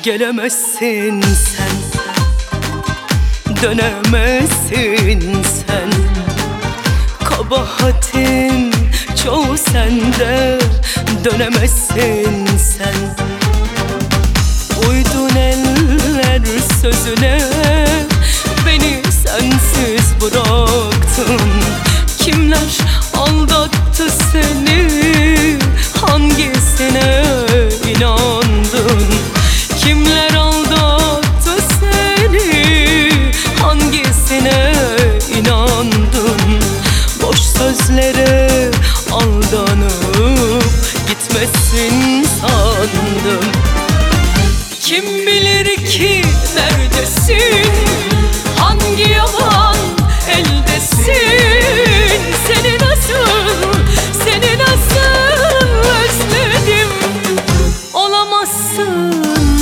Gelemezsin sen, dönemezsin sen. Kabahatin çoğu sende, dönemezsin sen. Uydun eller sözüne, beni sensiz bıraktın. Kimler aldattı seni, hangisine inandın? Kimler aldattı seni, hangisine inandın? Boş sözlere aldanıp gitmesin sandım. Kim bilir ki neredesin, hangi yalan